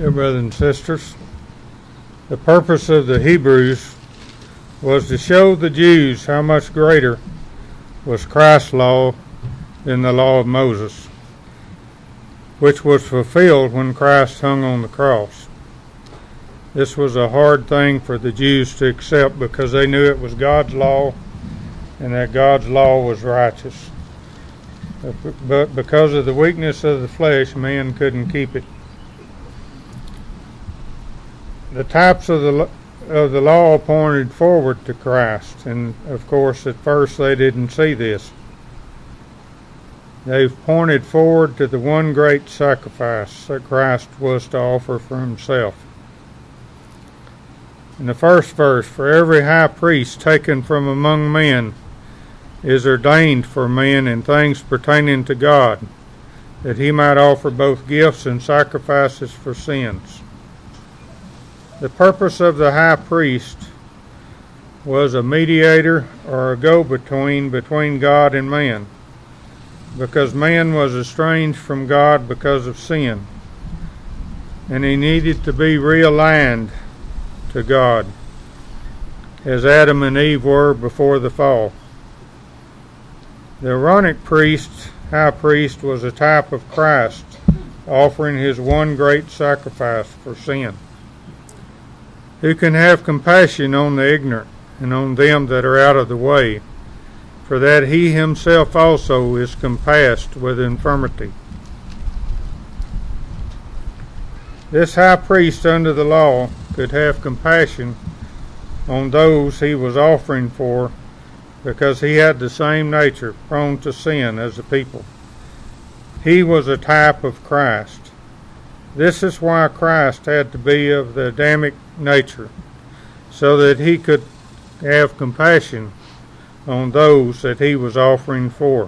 Dear brothers and sisters, the purpose of the Hebrews was to show the Jews how much greater was Christ's law than the law of Moses, which was fulfilled when Christ hung on the cross. This was a hard thing for the Jews to accept because they knew it was God's law and that God's law was righteous. But because of the weakness of the flesh, man couldn't keep it. The types of the law pointed forward to Christ, and of course at first they didn't see this. They've pointed forward to the one great sacrifice that Christ was to offer for himself. In the first verse, for every high priest taken from among men is ordained for men in things pertaining to God, that he might offer both gifts and sacrifices for sins. The purpose of the high priest was a mediator or a go-between between God and man, because man was estranged from God because of sin, and he needed to be realigned to God, as Adam and Eve were before the fall. The Aaronic high priest, was a type of Christ, offering his one great sacrifice for sin, who can have compassion on the ignorant and on them that are out of the way, for that he himself also is compassed with infirmity. This high priest under the law could have compassion on those he was offering for, because he had the same nature, prone to sin, as the people. He was a type of Christ. This is why Christ had to be of the Adamic nature, so that he could have compassion on those that he was offering for.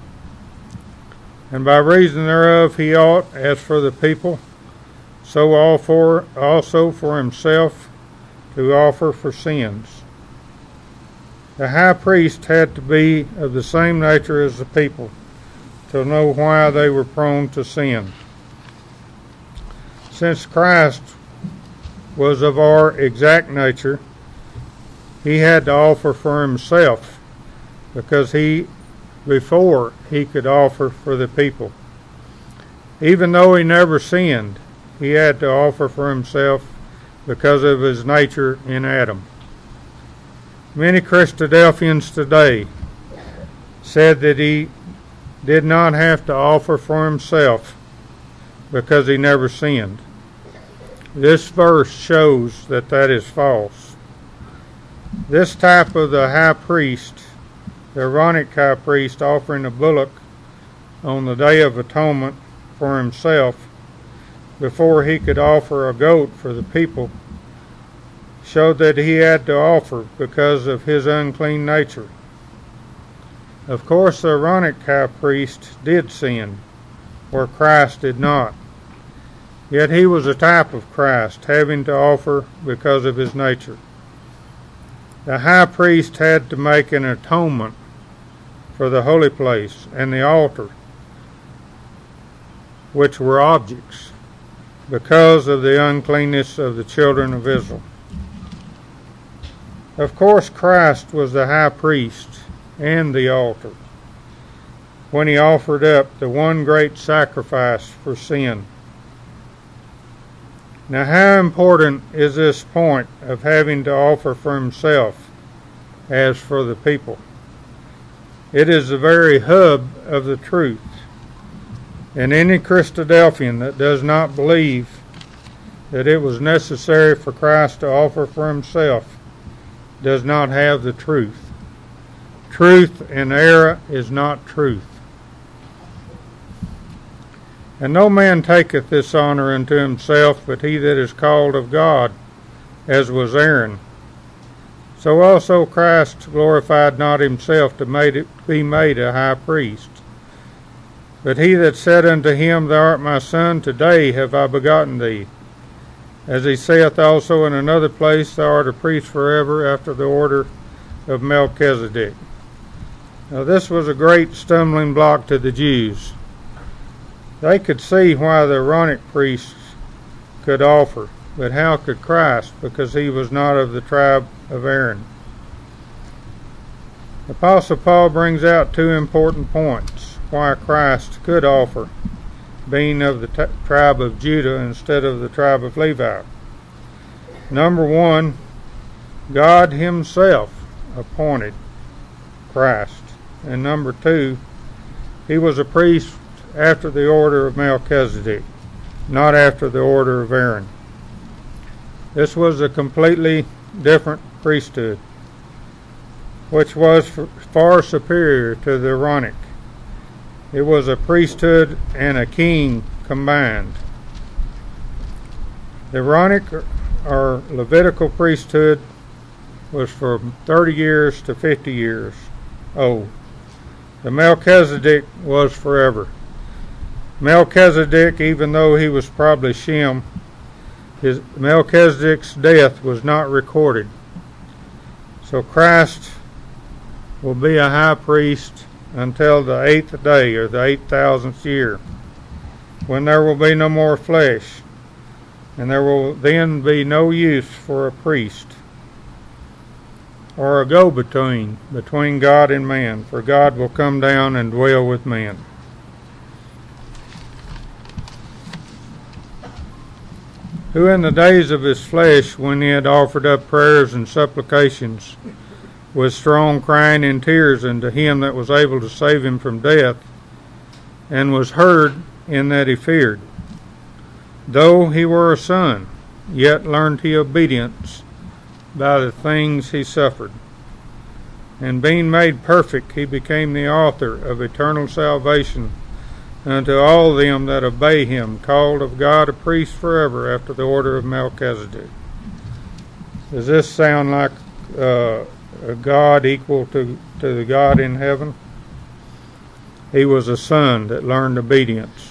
And by reason thereof he ought, as for the people, so also for himself, to offer for sins. The high priest had to be of the same nature as the people, to know why they were prone to sin. Since Christ was of our exact nature, he had to offer for himself, because before he could offer for the people. Even though he never sinned, he had to offer for himself because of his nature in Adam. Many Christadelphians today said that he did not have to offer for himself because he never sinned. This verse shows that that is false. This type of the high priest, the Aaronic high priest, offering a bullock on the Day of Atonement for himself before he could offer a goat for the people, showed that he had to offer because of his unclean nature. Of course, the Aaronic high priest did sin, where Christ did not. Yet he was a type of Christ, having to offer because of his nature. The high priest had to make an atonement for the holy place and the altar, which were objects, because of the uncleanness of the children of Israel. Of course, Christ was the high priest and the altar when he offered up the one great sacrifice for sin. Now, how important is this point of having to offer for himself as for the people? It is the very hub of the truth. And any Christadelphian that does not believe that it was necessary for Christ to offer for himself does not have the truth. Truth and error is not truth. And no man taketh this honor unto himself, but he that is called of God, as was Aaron. So also Christ glorified not himself to be made a high priest. But he that said unto him, Thou art my son, today have I begotten thee. As he saith also in another place, Thou art a priest forever after the order of Melchizedek. Now this was a great stumbling block to the Jews. They could see why the Aaronic priests could offer, but how could Christ, because he was not of the tribe of Aaron? Apostle Paul brings out two important points why Christ could offer, being of the tribe of Judah instead of the tribe of Levi. Number one, God himself appointed Christ. And number two, he was a priest after the order of Melchizedek, not after the order of Aaron. This was a completely different priesthood, which was far superior to the Aaronic. It was a priesthood and a king combined. The Aaronic or Levitical priesthood was from 30 years to 50 years old. The Melchizedek was forever. Melchizedek, even though he was probably Shem, Melchizedek's death was not recorded. So Christ will be a high priest until the 8th day, or the 8,000th year, when there will be no more flesh, and there will then be no use for a priest or a go-between between God and man, for God will come down and dwell with man. Who in the days of his flesh, when he had offered up prayers and supplications with strong crying and tears unto him that was able to save him from death, and was heard in that he feared. Though he were a son, yet learned he obedience by the things he suffered. And being made perfect, he became the author of eternal salvation unto all them that obey him, called of God a priest forever after the order of Melchizedek. Does this sound like a God equal to the God in heaven? He was a son that learned obedience.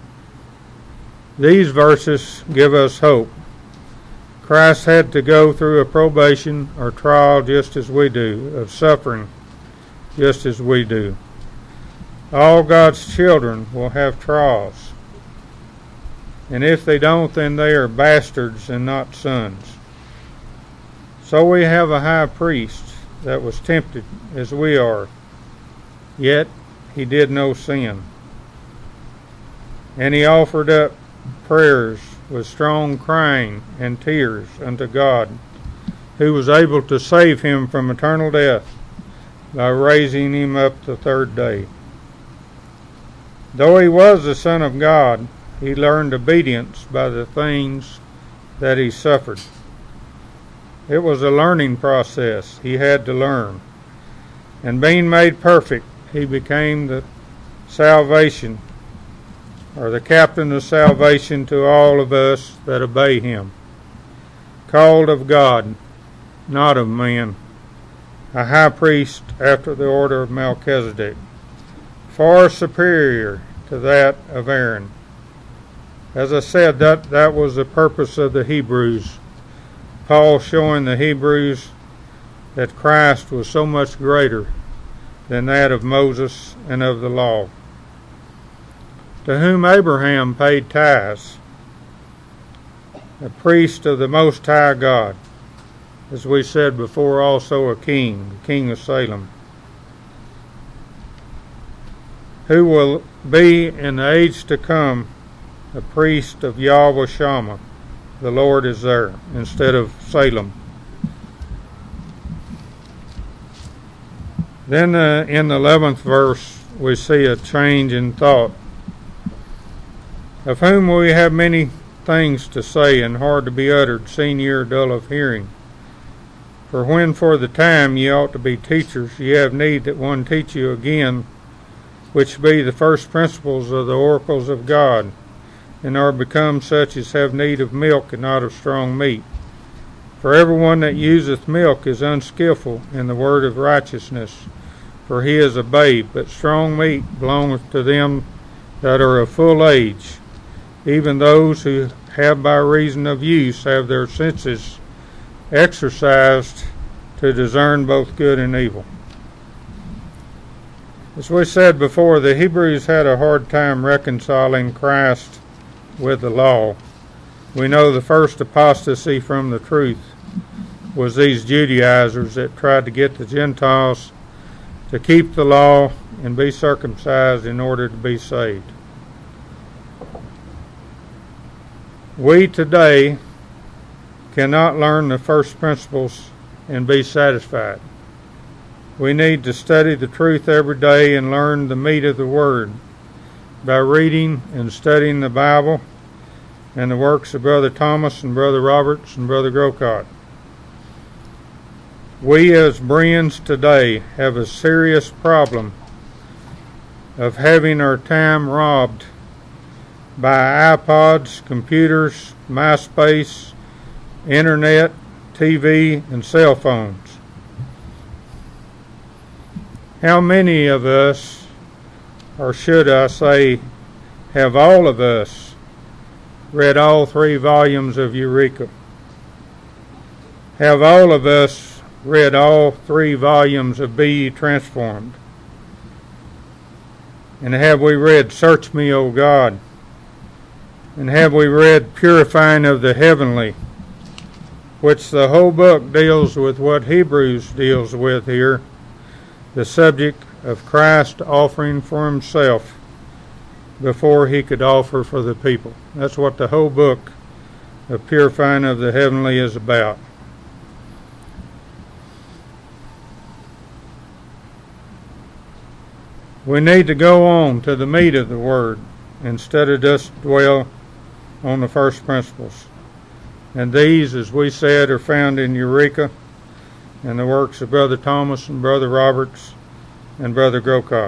These verses give us hope. Christ had to go through a probation or trial just as we do, of suffering just as we do. All God's children will have trials. And if they don't, then they are bastards and not sons. So we have a high priest that was tempted as we are, yet he did no sin. And he offered up prayers with strong crying and tears unto God, who was able to save him from eternal death by raising him up the third day. Though he was the Son of God, he learned obedience by the things that he suffered. It was a learning process. He had to learn. And being made perfect, he became the salvation, or the captain of salvation to all of us that obey him. Called of God, not of man. A high priest after the order of Melchizedek, far superior to that of Aaron. As I said, that was the purpose of the Hebrews. Paul showing the Hebrews that Christ was so much greater than that of Moses and of the law. To whom Abraham paid tithes, a priest of the Most High God, as we said before, also a king, the king of Salem, who will be in the age to come a priest of Yahweh Shammah. The Lord is there instead of Salem. Then in the 11th verse we see a change in thought. Of whom we have many things to say and hard to be uttered, seeing ye are dull of hearing. For when for the time ye ought to be teachers, ye have need that one teach you again, which be the first principles of the oracles of God, and are become such as have need of milk and not of strong meat. For everyone that useth milk is unskillful in the word of righteousness, for he is a babe, but strong meat belongeth to them that are of full age, even those who have by reason of use have their senses exercised to discern both good and evil. As we said before, the Hebrews had a hard time reconciling Christ with the law. We know the first apostasy from the truth was these Judaizers that tried to get the Gentiles to keep the law and be circumcised in order to be saved. We today cannot learn the first principles and be satisfied. We need to study the truth every day and learn the meat of the Word by reading and studying the Bible and the works of Brother Thomas and Brother Roberts and Brother Grocott. We as Bereans today have a serious problem of having our time robbed by iPods, computers, MySpace, internet, TV, and cell phones. How many of us, or should I say, have all of us read all 3 volumes of Eureka? Have all of us read all 3 volumes of Be Ye Transformed? And have we read Search Me, O God? And have we read Purifying of the Heavenly, which the whole book deals with what Hebrews deals with here, the subject of Christ offering for himself before he could offer for the people. That's what the whole book of Purifying of the Heavenly is about. We need to go on to the meat of the Word instead of just dwell on the first principles. And these, as we said, are found in Eureka and the works of Brother Thomas and Brother Roberts and Brother Grocott.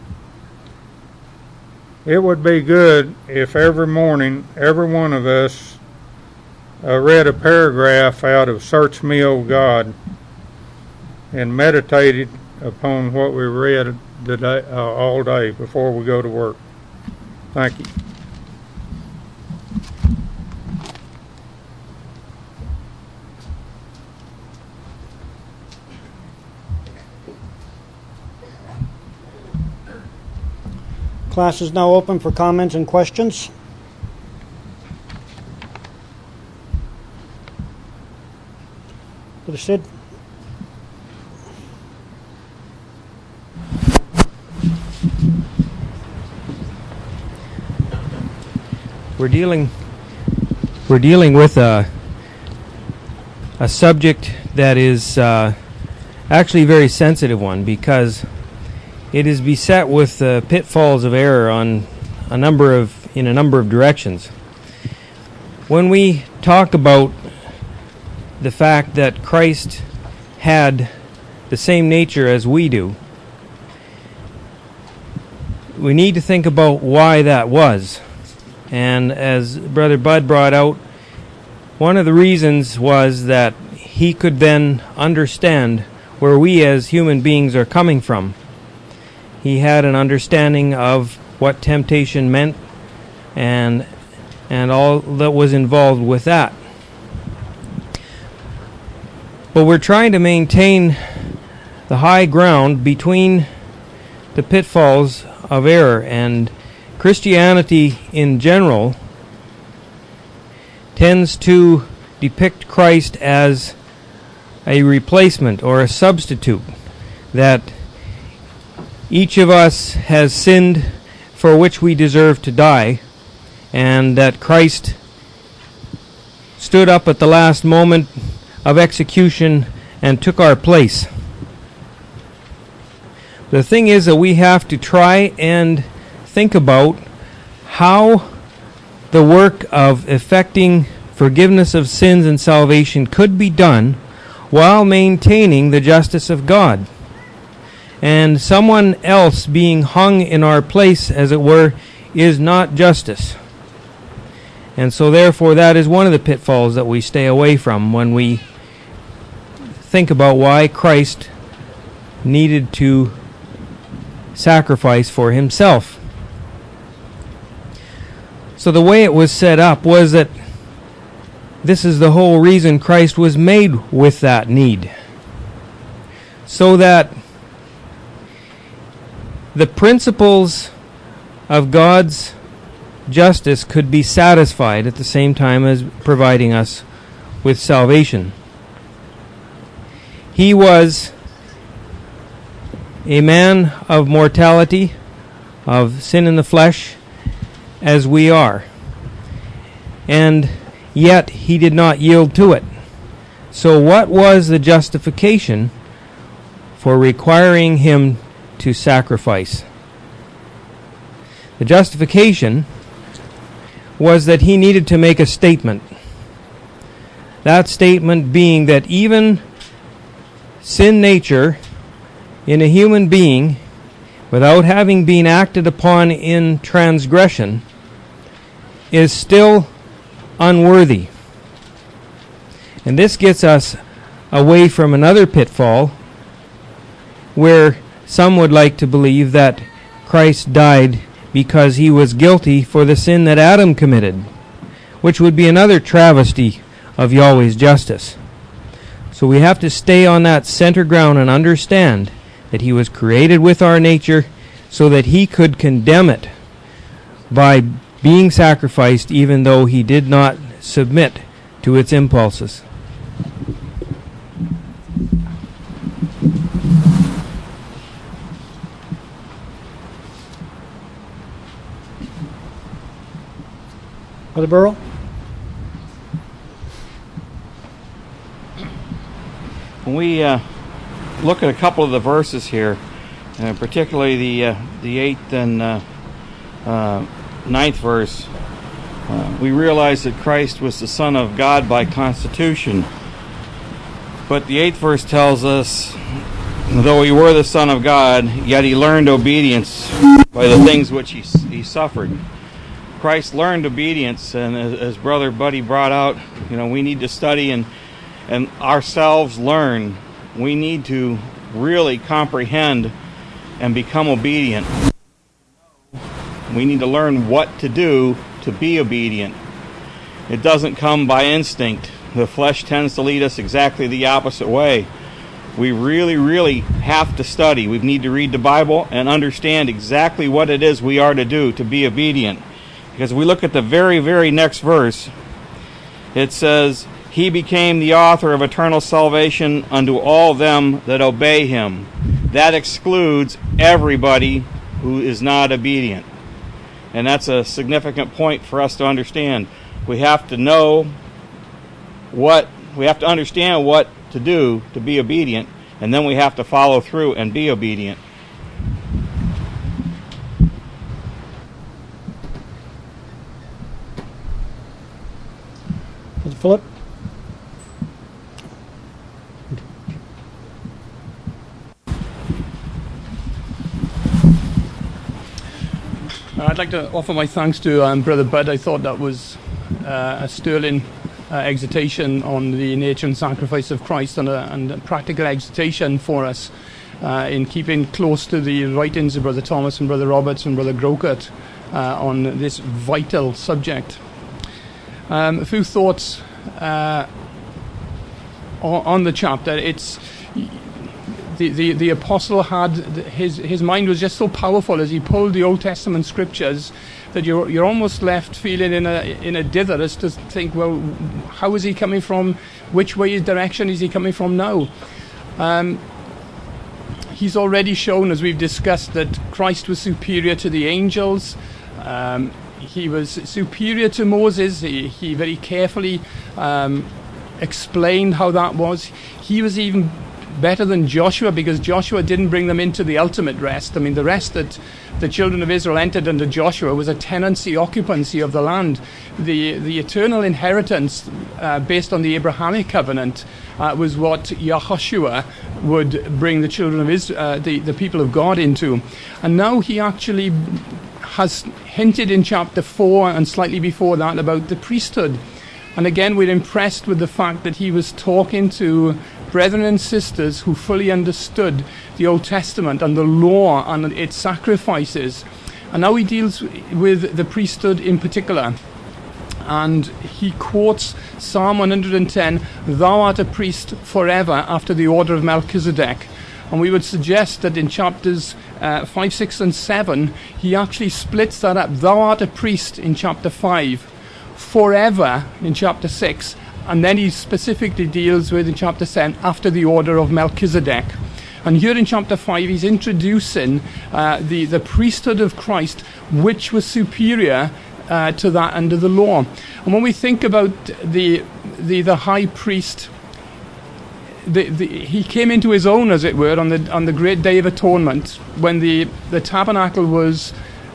It would be good if every morning, every one of us read a paragraph out of Search Me, O God, and meditated upon what we read all day before we go to work. Thank you. Class is now open for comments and questions. Brother Sid? We're dealing with a subject that is actually a very sensitive one, because it is beset with pitfalls of error in a number of directions. When we talk about the fact that Christ had the same nature as we do, we need to think about why that was. And as Brother Bud brought out, one of the reasons was that he could then understand where we as human beings are coming from. He had an understanding of what temptation meant and all that was involved with that. But we're trying to maintain the high ground between the pitfalls of error, and Christianity in general tends to depict Christ as a replacement or a substitute, that each of us has sinned for which we deserve to die, and that Christ stood up at the last moment of execution and took our place. The thing is that we have to try and think about how the work of effecting forgiveness of sins and salvation could be done while maintaining the justice of God. And someone else being hung in our place, as it were, is not justice. And so therefore that is one of the pitfalls that we stay away from when we think about why Christ needed to sacrifice for himself. So the way it was set up was that this is the whole reason Christ was made with that need. So that the principles of God's justice could be satisfied at the same time as providing us with salvation. He was a man of mortality, of sin in the flesh, as we are. And yet he did not yield to it. So what was the justification for requiring him to sacrifice? The justification was that he needed to make a statement. That statement being that even sin nature in a human being, without having been acted upon in transgression, is still unworthy. And this gets us away from another pitfall where some would like to believe that Christ died because he was guilty for the sin that Adam committed, which would be another travesty of Yahweh's justice. So we have to stay on that center ground and understand that he was created with our nature so that he could condemn it by being sacrificed even though he did not submit to its impulses. Brother Burrow? When we look at a couple of the verses here, particularly the 8th and 9th verse, we realize that Christ was the Son of God by constitution. But the 8th verse tells us, though he were the Son of God, yet he learned obedience by the things which he suffered. Christ learned obedience, and as Brother Buddy brought out, we need to study and ourselves learn. We need to really comprehend and become obedient. We need to learn what to do to be obedient. It doesn't come by instinct. The flesh tends to lead us exactly the opposite way. We really, really have to study. We need to read the Bible and understand exactly what it is we are to do to be obedient. Because we look at the very, very next verse, it says, he became the author of eternal salvation unto all them that obey him. That excludes everybody who is not obedient. And that's a significant point for us to understand. We have to understand what to do to be obedient, and then we have to follow through and be obedient. Brother Philip? I'd like to offer my thanks to Brother Bud. I thought that was a sterling exhortation on the nature and sacrifice of Christ, and a practical exhortation for us in keeping close to the writings of Brother Thomas and Brother Roberts and Brother Grokert on this vital subject. A few thoughts on the chapter. It's the apostle had his mind was just so powerful as he pulled the Old Testament scriptures that you're almost left feeling in a dither as to think, well, how is he coming from? Which way, his direction is he coming from now? He's already shown, as we've discussed, that Christ was superior to the angels. He was superior to Moses. He very carefully explained how that was. He was even better than Joshua, because Joshua didn't bring them into the ultimate rest. I mean, the rest that the children of Israel entered under Joshua was a tenancy, occupancy of the land. The eternal inheritance based on the Abrahamic covenant was what Yahushua would bring the children of Israel, the people of God into. And now he actually has hinted in chapter 4 and slightly before that about the priesthood. And again, we're impressed with the fact that he was talking to brethren and sisters who fully understood the Old Testament and the law and its sacrifices. And now he deals with the priesthood in particular. And he quotes Psalm 110, "Thou art a priest forever after the order of Melchizedek." And we would suggest that in chapters 5, 6, and 7, he actually splits that up. Thou art a priest in chapter 5, forever in chapter 6, and then he specifically deals with, in chapter 7, after the order of Melchizedek. And here in chapter 5, he's introducing the priesthood of Christ, which was superior to that under the law. And when we think about the high priest, he came into his own, as it were, on the great day of atonement, when the tabernacle was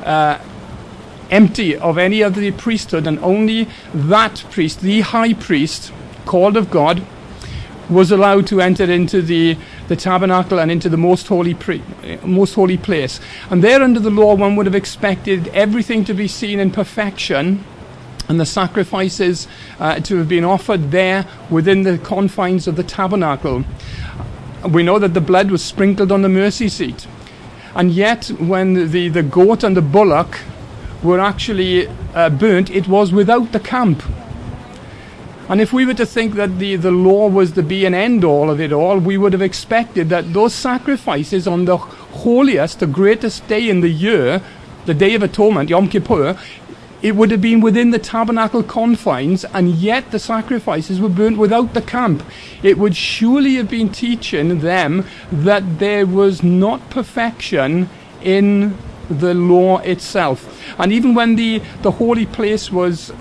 empty of any of the priesthood, and only that priest, the high priest, called of God, was allowed to enter into the tabernacle and into the most holy place. And there under the law, one would have expected everything to be seen in perfection, and the sacrifices to have been offered there within the confines of the tabernacle. We know that the blood was sprinkled on the mercy seat. And yet, when the goat and the bullock were actually burnt, it was without the camp. And if we were to think that the law was the be and end all of it all, we would have expected that those sacrifices on the holiest, the greatest day in the year, the Day of Atonement, Yom Kippur, it would have been within the tabernacle confines, and yet the sacrifices were burnt without the camp. It would surely have been teaching them that there was not perfection in the law itself. And even when the holy place was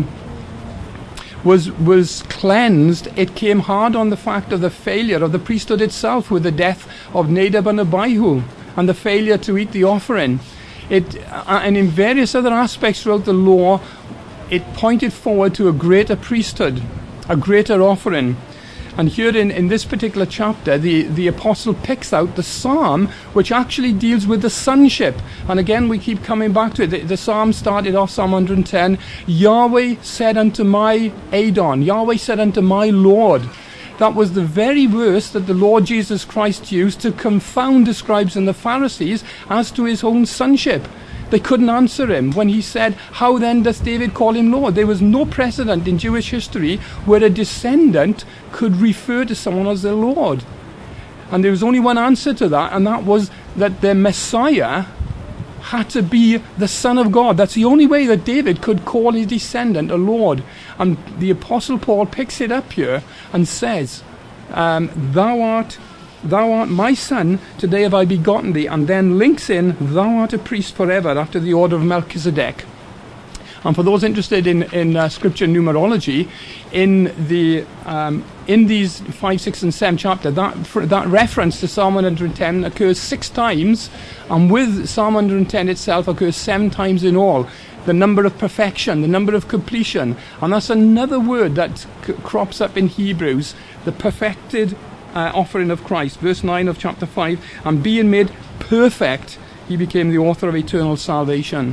cleansed, it came hard on the fact of the failure of the priesthood itself, with the death of Nadab and Abihu, and the failure to eat the offering. And in various other aspects throughout the law, it pointed forward to a greater priesthood, a greater offering. And here in this particular chapter, the apostle picks out the psalm which actually deals with the sonship. And again, we keep coming back to it. The psalm started off, Psalm 110, Yahweh said unto my Adon, Yahweh said unto my Lord. That was the very verse that the Lord Jesus Christ used to confound the scribes and the Pharisees as to his own sonship. They couldn't answer him when he said, how then does David call him Lord? There was no precedent in Jewish history where a descendant could refer to someone as their Lord. And there was only one answer to that, and that was that the Messiah had to be the Son of God. That's the only way that David could call his descendant a Lord. And the Apostle Paul picks it up here and says, thou art my son, today have I begotten thee, and then links in, thou art a priest forever after the order of Melchizedek. And for those interested in scripture numerology, in these 5, 6, and 7 chapters, that reference to Psalm 110 occurs 6 times, and with Psalm 110 itself occurs 7 times in all. The number of perfection, the number of completion, and that's another word that crops up in Hebrews, the perfected offering of Christ. Verse 9 of chapter 5, and being made perfect, he became the author of eternal salvation.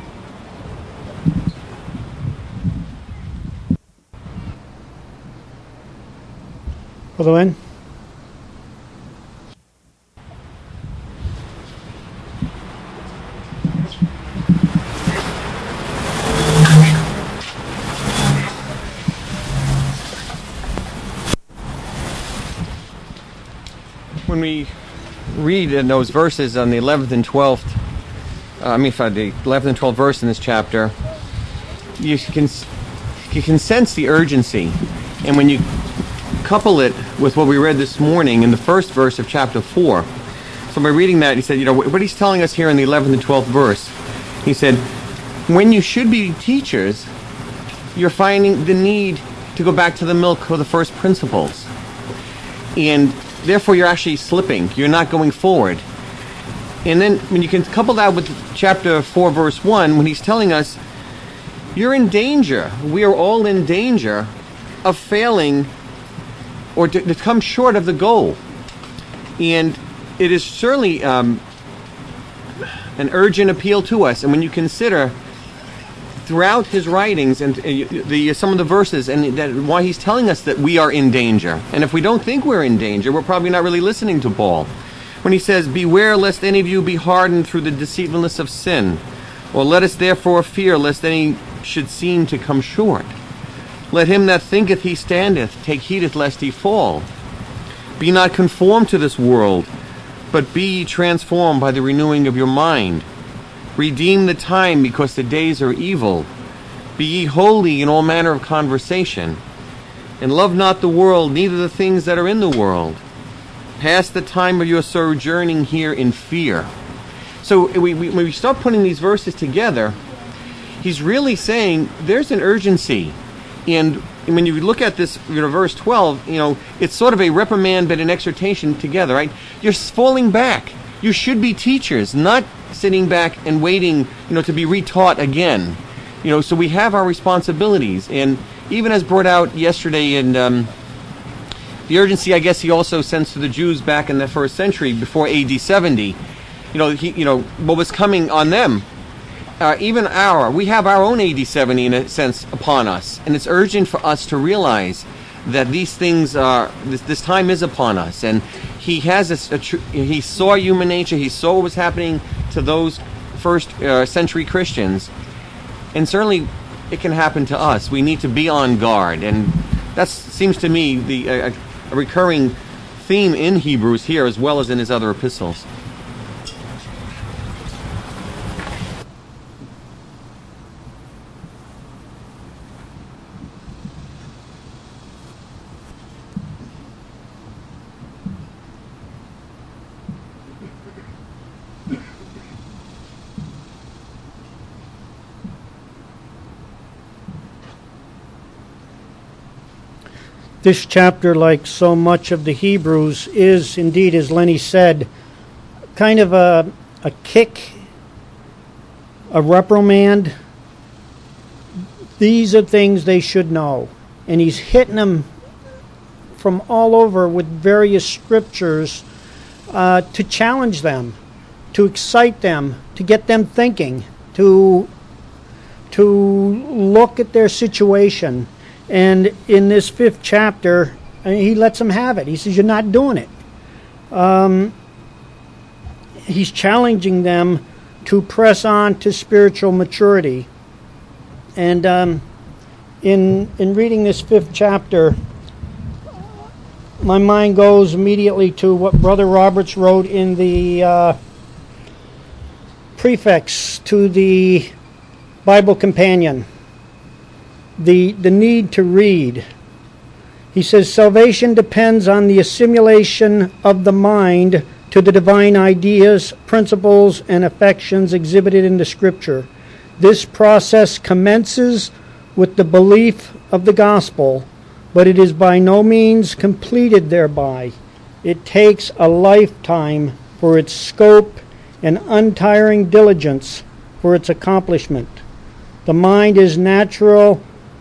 Brother Wayne? When we read in those verses on the 11th and 12th, the 11th and 12th verse in this chapter, you can sense the urgency. And when you couple it with what we read this morning in the first verse of chapter 4, so by reading that, he said, what he's telling us here in the 11th and 12th verse, he said, when you should be teachers, you're finding the need to go back to the milk of the first principles. And therefore, you're actually slipping. You're not going forward. And then when you can couple that with chapter 4, verse 1, when he's telling us, you're in danger. We are all in danger of failing or to come short of the goal. And it is certainly an urgent appeal to us. And when you consider throughout his writings and some of the verses and why he's telling us that we are in danger. And if we don't think we're in danger, we're probably not really listening to Paul. When he says, beware lest any of you be hardened through the deceitfulness of sin, or let us therefore fear lest any should seem to come short. Let him that thinketh he standeth take heed lest he fall. Be not conformed to this world, but be ye transformed by the renewing of your mind. Redeem the time, because the days are evil. Be ye holy in all manner of conversation, and love not the world, neither the things that are in the world. Pass the time of your sojourning here in fear. So when we start putting these verses together, he's really saying there's an urgency. And when you look at this, verse 12, it's sort of a reprimand but an exhortation together, right? You're falling back. You should be teachers, not sitting back and waiting, to be retaught again. So we have our responsibilities. And even as brought out yesterday in the urgency, I guess he also sends to the Jews back in the first century before AD 70. What was coming on them. We have our own AD 70 in a sense upon us, and it's urgent for us to realize that these things this time is upon us. And he has he saw human nature, he saw what was happening to those first century Christians, and certainly it can happen to us. We need to be on guard, and that seems to me a recurring theme in Hebrews here as well as in his other epistles. This chapter, like so much of the Hebrews, is indeed, as Lenny said, kind of a kick, a reprimand. These are things they should know. And he's hitting them from all over with various scriptures to challenge them, to excite them, to get them thinking, to look at their situation. And in this 5th chapter, he lets them have it. He says, you're not doing it. He's challenging them to press on to spiritual maturity. And in reading this 5th chapter, my mind goes immediately to what Brother Roberts wrote in the prefix to the Bible Companion. The need to read. He says, salvation depends on the assimilation of the mind to the divine ideas, principles, and affections exhibited in the Scripture. This process commences with the belief of the gospel, but it is by no means completed thereby. It takes a lifetime for its scope and untiring diligence for its accomplishment. The mind is naturally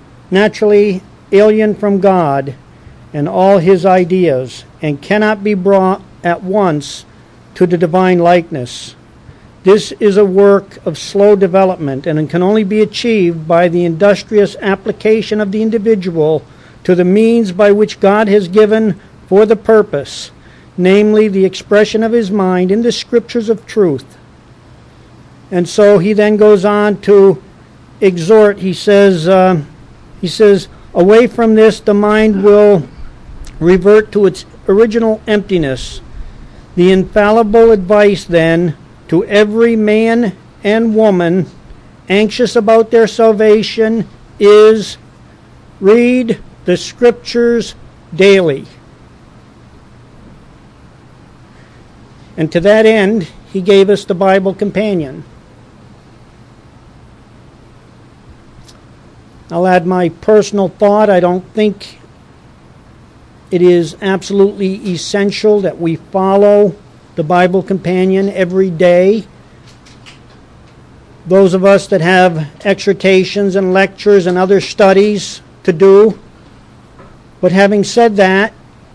alien from God and all his ideas, and cannot be brought at once to the divine likeness. This is a work of slow development, and it can only be achieved by the industrious application of the individual to the means by which God has given for the purpose, namely the expression of his mind in the scriptures of truth. And so he then goes on to exhort. He says, away from this, the mind will revert to its original emptiness. The infallible advice, then, to every man and woman anxious about their salvation is read the Scriptures daily. And to that end, he gave us the Bible Companion. I'll add my personal thought. I don't think it is absolutely essential that we follow the Bible Companion every day. Those of us that have exhortations and lectures and other studies to do. But having said that,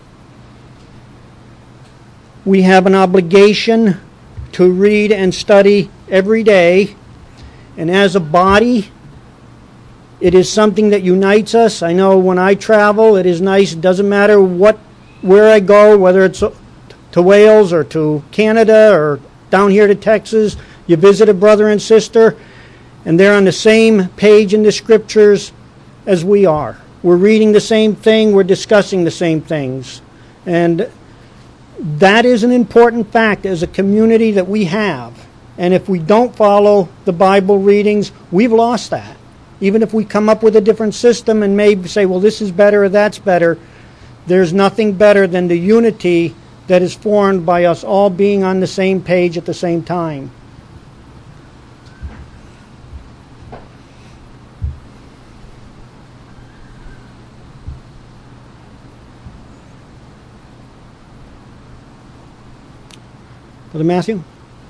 we have an obligation to read and study every day. And as a body, it is something that unites us. I know when I travel, it is nice. It doesn't matter where I go, whether it's to Wales or to Canada or down here to Texas. You visit a brother and sister, and they're on the same page in the Scriptures as we are. We're reading the same thing. We're discussing the same things. And that is an important fact as a community that we have. And if we don't follow the Bible readings, we've lost that. Even if we come up with a different system and maybe say, well, this is better or that's better, there's nothing better than the unity that is formed by us all being on the same page at the same time. Brother Matthew?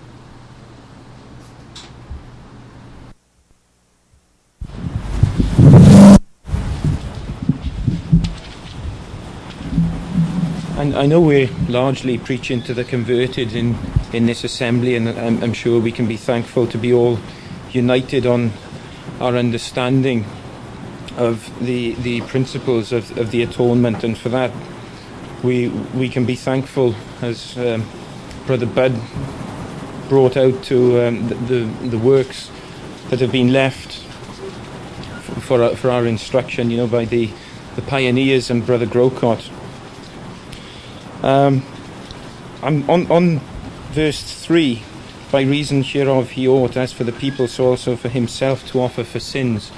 And I know we're largely preaching to the converted in this assembly, and I'm sure we can be thankful to be all united on our understanding of the principles of the atonement, and for that we can be thankful, as Brother Bud brought out, to the works that have been left for our instruction, by the pioneers and Brother Grocott. I'm on verse 3. By reason hereof he ought, as for the people, so also for himself, to offer for sins.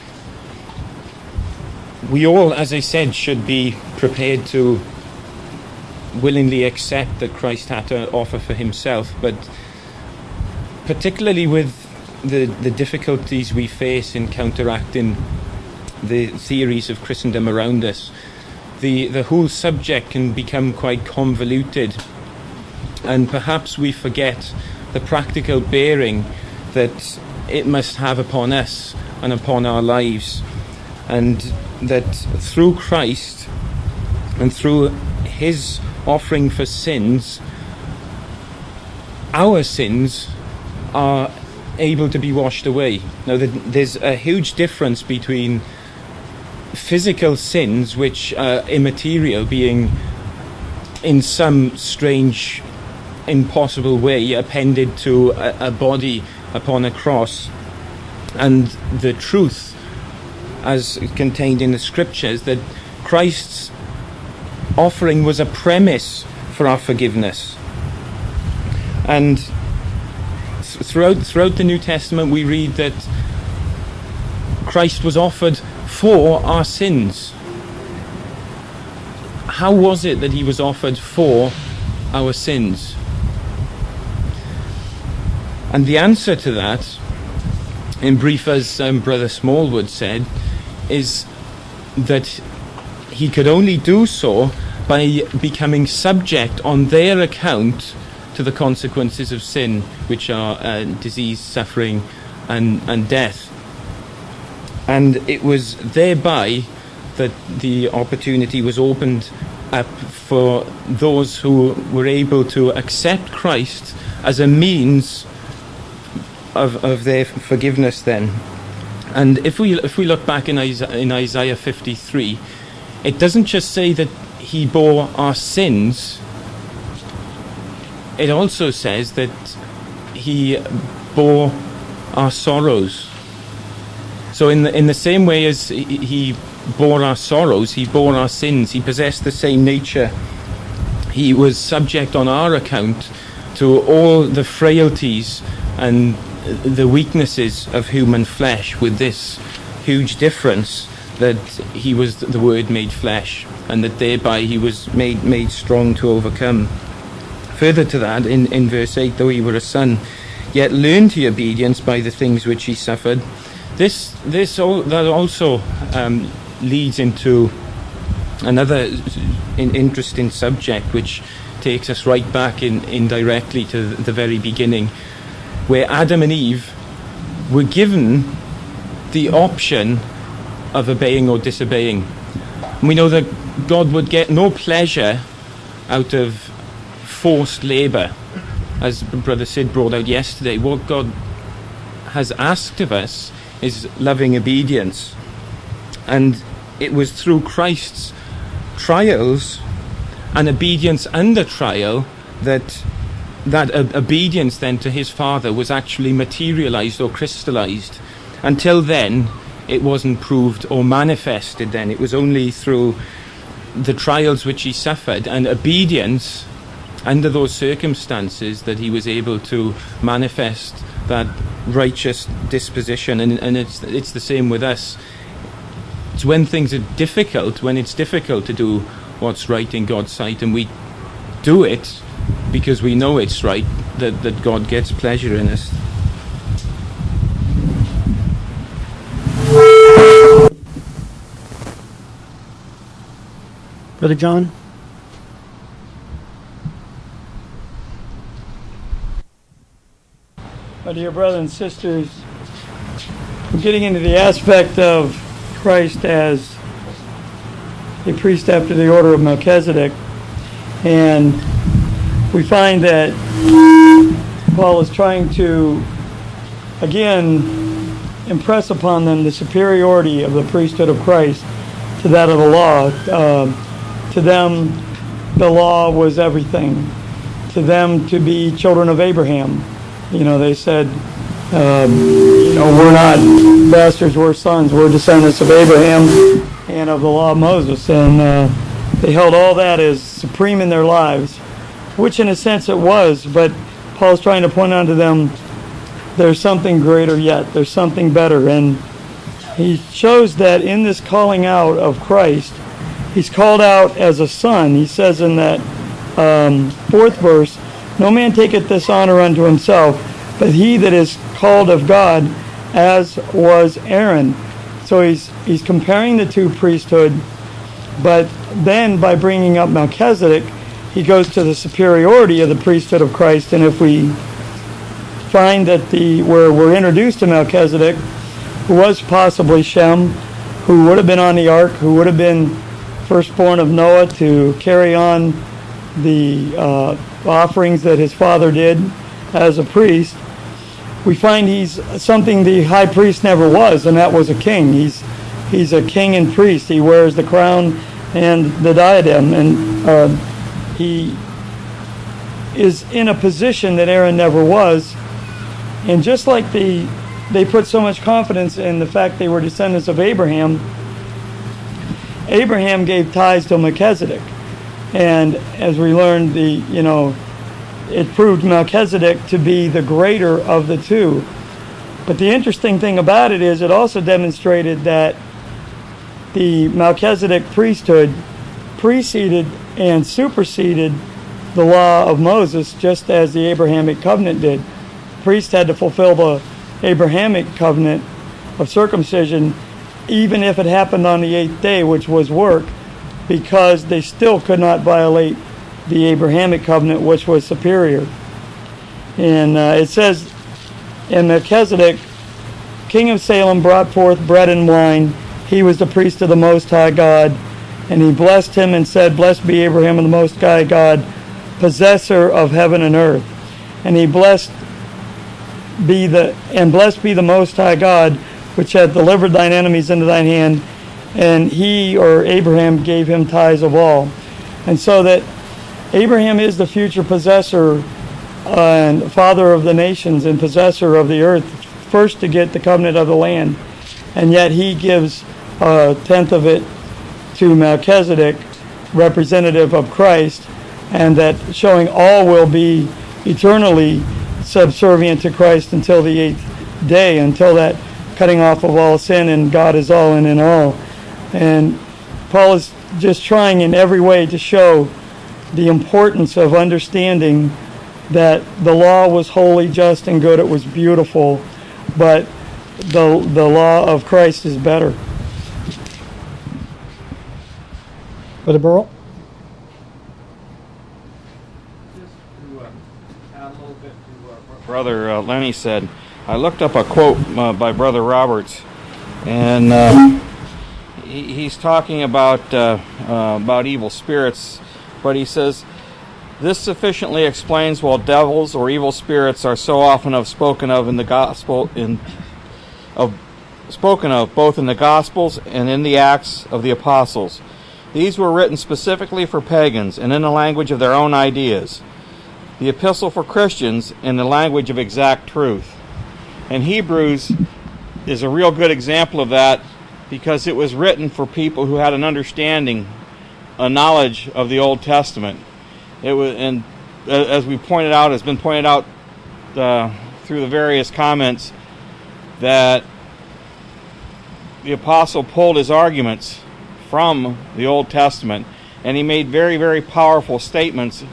We all, as I said, should be prepared to willingly accept that Christ had to offer for himself, but particularly with the difficulties we face in counteracting the theories of Christendom around us, the whole subject can become quite convoluted, and perhaps we forget the practical bearing that it must have upon us and upon our lives, and that through Christ and through his offering for sins, our sins are able to be washed away. Now, there's a huge difference between physical sins, which are immaterial, being in some strange, impossible way appended to a body upon a cross, and the truth as contained in the scriptures that Christ's offering was a premise for our forgiveness. And throughout the New Testament we read that Christ was offered for our sins. How was it that he was offered for our sins? And the answer to that, in brief, as Brother Smallwood said, is that he could only do so by becoming subject on their account to the consequences of sin, which are disease, suffering, and death. And it was thereby that the opportunity was opened up for those who were able to accept Christ as a means of their forgiveness then. And if we look back in Isaiah 53, it doesn't just say that he bore our sins, it also says that he bore our sorrows. So in the same way as he bore our sorrows, he bore our sins. He possessed the same nature. He was subject on our account to all the frailties and the weaknesses of human flesh, with this huge difference that he was the Word made flesh, and that thereby he was made strong to overcome. Further to that, in verse 8, though he were a son, yet learned he obedience by the things which he suffered. That also leads into another interesting subject, which takes us right back indirectly to the very beginning, where Adam and Eve were given the option of obeying or disobeying. And we know that God would get no pleasure out of forced labour, as Brother Sid brought out yesterday. What God has asked of us is loving obedience, and it was through Christ's trials and obedience under trial that obedience then to his Father was actually materialized or crystallized. Until then, it wasn't proved or manifested then. It was only through the trials which he suffered and obedience under those circumstances that he was able to manifest that righteous disposition. And it's the same with us. It's when things are difficult, when it's difficult to do what's right in God's sight, and we do it because we know it's right, that God gets pleasure in us. Brother John? My dear brothers and sisters, we're getting into the aspect of Christ as a priest after the order of Melchizedek, and we find that Paul is trying to again impress upon them the superiority of the priesthood of Christ to that of the law. To them, the law was everything. To them, to be children of Abraham. They said, we're not bastards, we're sons, we're descendants of Abraham and of the law of Moses. And they held all that as supreme in their lives, which in a sense it was, but Paul's trying to point out to them there's something greater yet, there's something better. And he shows that in this calling out of Christ, he's called out as a son. He says in that fourth verse, "No man taketh this honor unto himself, but he that is called of God, as was Aaron." So he's comparing the two priesthood, but then by bringing up Melchizedek, he goes to the superiority of the priesthood of Christ. And if we find that where we're introduced to Melchizedek, who was possibly Shem, who would have been on the ark, who would have been firstborn of Noah to carry on the offerings that his father did as a priest, we find he's something the high priest never was, and that was a king. He's a king and priest. He wears the crown and the diadem, and he is in a position that Aaron never was. And just like they put so much confidence in the fact they were descendants of Abraham, Abraham gave tithes to Melchizedek. And as we learned, it proved Melchizedek to be the greater of the two. But the interesting thing about it is it also demonstrated that the Melchizedek priesthood preceded and superseded the law of Moses, just as the Abrahamic covenant did. The priest had to fulfill the Abrahamic covenant of circumcision, even if it happened on the 8th day, which was work, because they still could not violate the Abrahamic covenant, which was superior. And it says, "And Melchizedek, king of Salem, brought forth bread and wine. He was the priest of the Most High God. And he blessed him and said, Blessed be Abraham of the Most High God, possessor of heaven and earth. And he blessed be the Most High God, which hath delivered thine enemies into thine hand. And he," or Abraham, "gave him tithes of all." And so that Abraham is the future possessor and father of the nations and possessor of the earth, first to get the covenant of the land. And yet he gives a tenth of it to Melchizedek, representative of Christ, and that showing all will be eternally subservient to Christ until the 8th day, until that cutting off of all sin, and God is all and in all. And Paul is just trying in every way to show the importance of understanding that the law was holy, just, and good. It was beautiful, but the law of Christ is better. Brother Burrell? Brother Lenny said, I looked up a quote by Brother Roberts, and he's talking about evil spirits, but he says, "This sufficiently explains why devils or evil spirits are so often spoken of in the gospel, spoken of both in the Gospels and in the Acts of the Apostles. These were written specifically for pagans and in the language of their own ideas. The epistle for Christians in the language of exact truth." And Hebrews is a real good example of that, because it was written for people who had an understanding, a knowledge of the Old Testament. It was, and as we pointed out, has been pointed out through the various comments, that the apostle pulled his arguments from the Old Testament, and he made very, very powerful statements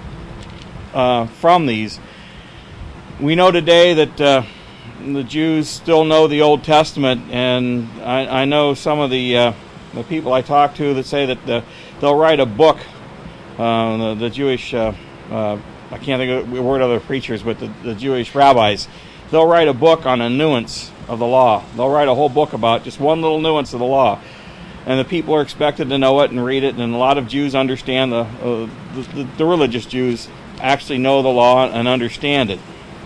from these. We know today that the Jews still know the Old Testament, and I know some of the people I talk to that say that they'll write a book. The Jewish, I can't think of the word of the preachers, but the Jewish rabbis, they'll write a book on a nuance of the law. They'll write a whole book about just one little nuance of the law, and the people are expected to know it and read it. And a lot of Jews understand the religious Jews actually know the law and understand it.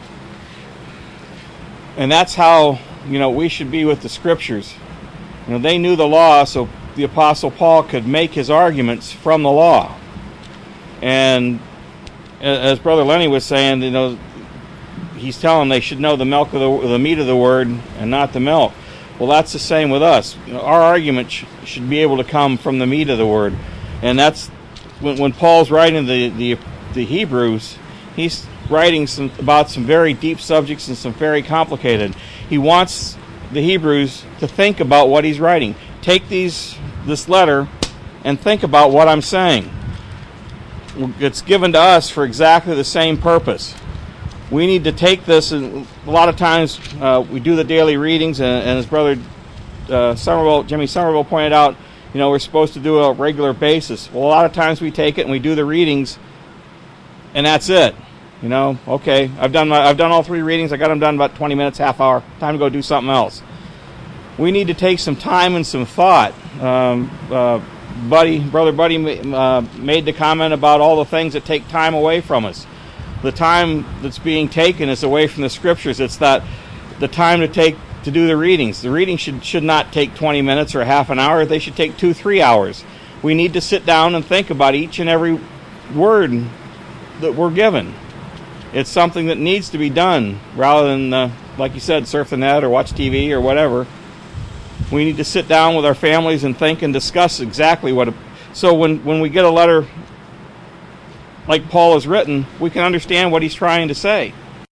And that's how, we should be with the Scriptures. They knew the law, so the Apostle Paul could make his arguments from the law. And as Brother Lenny was saying, he's telling them they should know the meat of the word and not the milk. Well, that's the same with us. Our argument should be able to come from the meat of the word. And that's when Paul's writing the Hebrews, he's writing about some very deep subjects and some very complicated. He wants the Hebrews to think about what he's writing. Take this letter and think about what I'm saying. It's given to us for exactly the same purpose. We need to take this, and a lot of times we do the daily readings, and as Brother Jimmy Somerville pointed out, we're supposed to do a regular basis. Well, a lot of times we take it and we do the readings, and that's it. Okay, I've done all 3 readings. I got them done about 20 minutes, half hour. Time to go do something else. We need to take some time and some thought. Brother Buddy made the comment about all the things that take time away from us. The time that's being taken is away from the Scriptures. It's the time to take to do the readings. The readings should not take 20 minutes or half an hour. They should take 2-3 hours. We need to sit down and think about each and every word that we're given. It's something that needs to be done rather than, like you said, surf the net or watch TV or whatever. We need to sit down with our families and think and discuss exactly what. So when we get a letter like Paul has written, we can understand what he's trying to say.